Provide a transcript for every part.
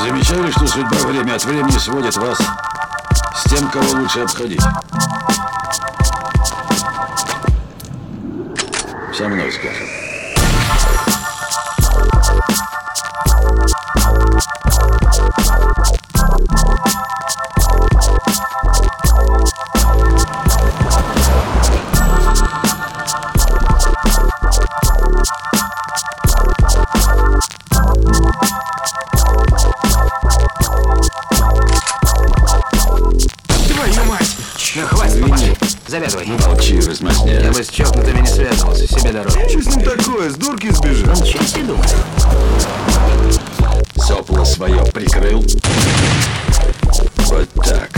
замечали, что судьба время от времени сводит вас с тем, кого лучше обходить? Со мной, скажем. Твою мать! Ну хватит, помаши. Завязывай. Молчи, размазня. Я бы с чокнутыми не связывался, себе дороже. Что с ним такое? С дурки сбежал? Он чего себе думает? Сопло свое прикрыл. Вот так.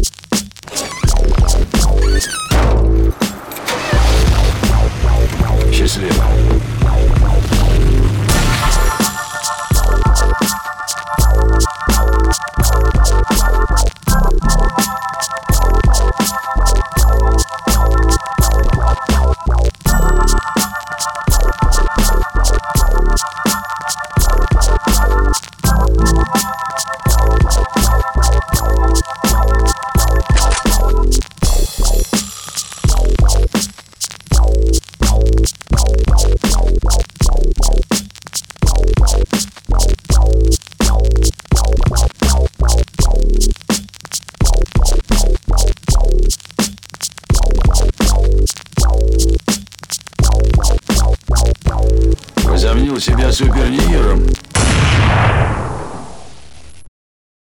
Счастливо. Возомнил себя супернигером.